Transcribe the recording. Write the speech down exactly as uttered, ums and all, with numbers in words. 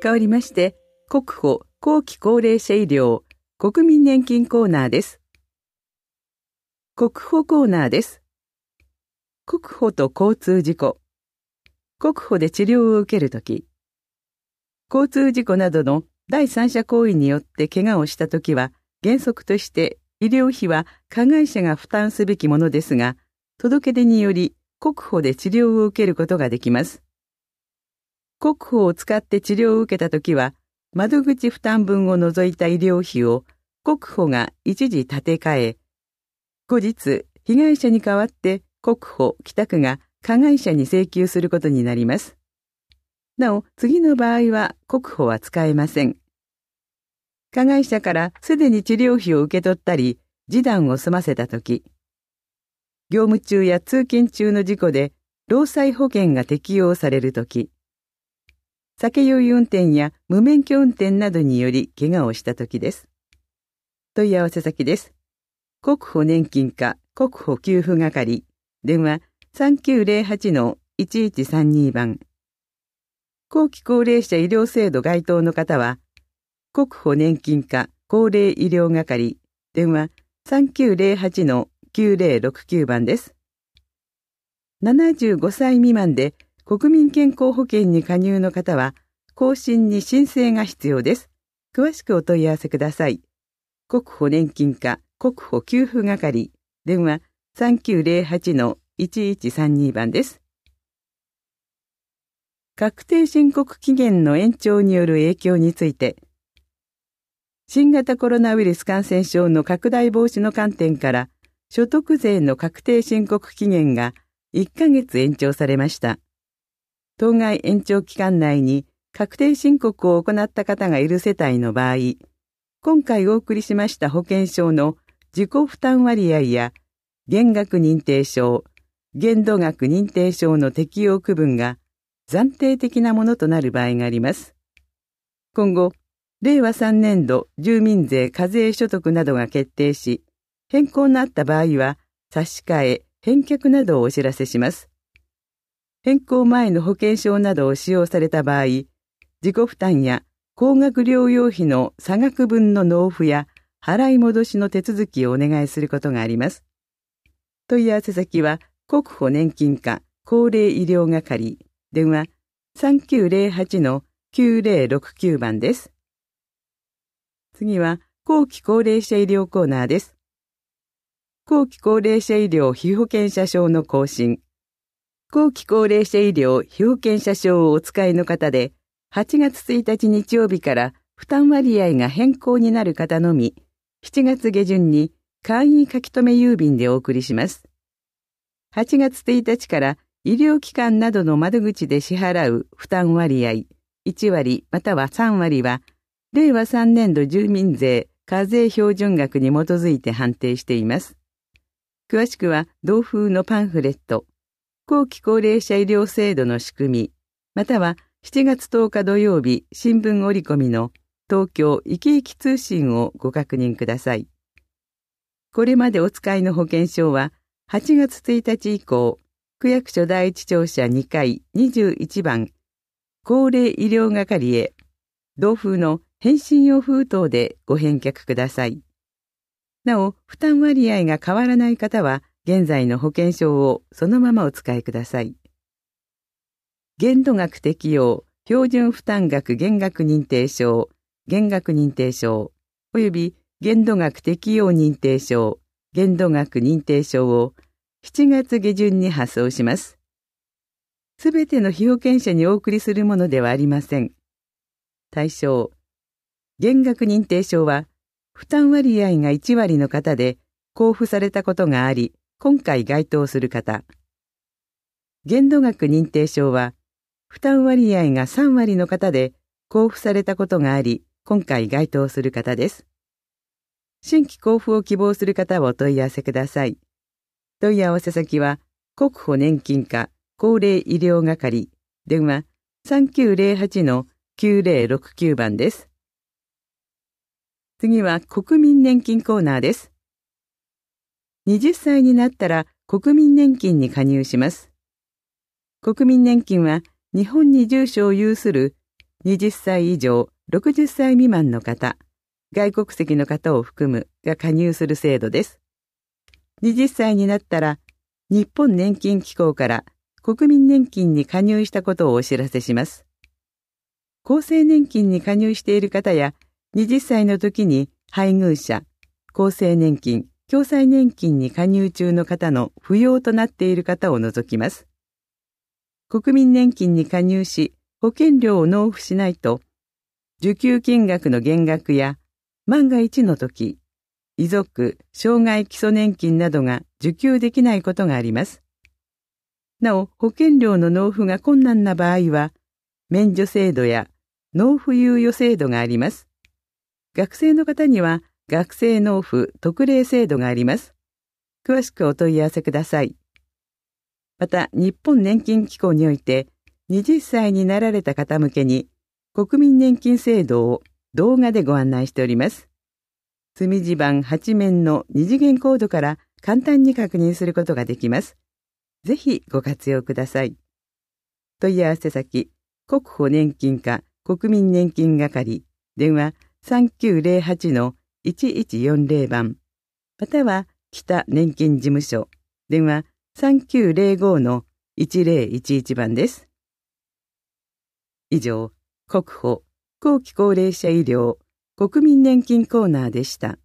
変わりまして、国保後期高齢者医療国民年金コーナーです。国保コーナーです。国保と交通事故。国保で治療を受けるとき、交通事故などの第三者行為によって怪我をしたときは、原則として医療費は加害者が負担すべきものですが、届け出により国保で治療を受けることができます。国保を使って治療を受けたときは、窓口負担分を除いた医療費を国保が一時立て替え、後日被害者に代わって国保北区が加害者に請求することになります。なお、次の場合は国保は使えません。加害者からすでに治療費を受け取ったり、示談を済ませたとき、業務中や通勤中の事故で労災保険が適用されるとき、酒酔い運転や無免許運転などにより怪我をしたときです。問い合わせ先です。国保年金課国保給付係、電話 さんきゅうゼロはちのいちいちさんに 番。後期高齢者医療制度該当の方は、国保年金課高齢医療係、電話 さんきゅうゼロはちのきゅうゼロろくきゅう 番です。ななじゅうごさい未満で国民健康保険に加入の方は、更新に申請が必要です。詳しくお問い合わせください。国保年金課国保給付係、電話 さんきゅうゼロはちのいちいちさんに 番です。確定申告期限の延長による影響について、新型コロナウイルス感染症の拡大防止の観点から、所得税の確定申告期限がいっかげつ延長されました。当該延長期間内に確定申告を行った方がいる世帯の場合、今回お送りしました保険証の自己負担割合や減額認定証、限度額認定証の適用区分が暫定的なものとなる場合があります。今後、れいわさんねん度住民税課税所得などが決定し、変更のあった場合は差し替え、返却などをお知らせします。変更前の保険証などを使用された場合、自己負担や高額療養費の差額分の納付や払い戻しの手続きをお願いすることがあります。問い合わせ先は国保年金課高齢医療係、電話 さんきゅうゼロはちのきゅうゼロろくきゅう 番です。次は後期高齢者医療コーナーです。後期高齢者医療被保険者証の更新。後期高齢者医療被保険者証をお使いの方で、はちがつついたち日曜日から負担割合が変更になる方のみ、しちがつ下旬に簡易書留郵便でお送りします。はちがつついたちから医療機関などの窓口で支払う負担割合いちわりまたはさんわりは、れいわさんねん度住民税課税標準額に基づいて判定しています。詳しくは同封のパンフレット、後期高齢者医療制度の仕組み、またはしちがつとおか土曜日新聞折り込みの東京いきいき通信をご確認ください。これまでお使いの保険証ははちがつついたち以降、区役所第一庁舎にかいにじゅういちばん高齢医療係へ同封の返信用封筒でご返却ください。なお、負担割合が変わらない方は現在の保険証をそのままお使いください。限度額適用、標準負担額減額認定証、減額認定証、および限度額適用認定証、限度額認定証をしちがつ下旬に発送します。すべての被保険者にお送りするものではありません。対象、減額認定証は、負担割合がいちわりの方で交付されたことがあり、今回該当する方。限度額認定証は、負担割合がさんわりの方で交付されたことがあり、今回該当する方です。新規交付を希望する方はお問い合わせください。問い合わせ先は、国保年金課高齢医療係、電話 さんきゅうゼロはちのきゅうゼロろくきゅう 番です。次は国民年金コーナーです。はたちになったら国民年金に加入します。国民年金は日本に住所を有するはたち以上ろくじゅっさい未満の方、外国籍の方を含むが加入する制度です。はたちになったら、日本年金機構から国民年金に加入したことをお知らせします。厚生年金に加入している方や、はたちの時に配偶者、厚生年金、共済年金に加入中の方の扶養となっている方を除きます。国民年金に加入し、保険料を納付しないと、受給金額の減額や、万が一の時、遺族、障害基礎年金などが受給できないことがあります。なお、保険料の納付が困難な場合は、免除制度や納付猶予制度があります。学生の方には、学生納付特例制度があります。詳しくお問い合わせください。また、日本年金機構において、はたちになられた方向けに、国民年金制度を動画でご案内しております。墨地板はち面の二次元コードから簡単に確認することができます。ぜひご活用ください。問い合わせ先、国保年金課国民年金係、電話 さんきゅうゼロはちのいちいちよんゼロ 番、または北年金事務所、電話 さんきゅうゼロごのいちゼロいちいち 番です。以上、国保後期高齢者医療国民年金コーナーでした。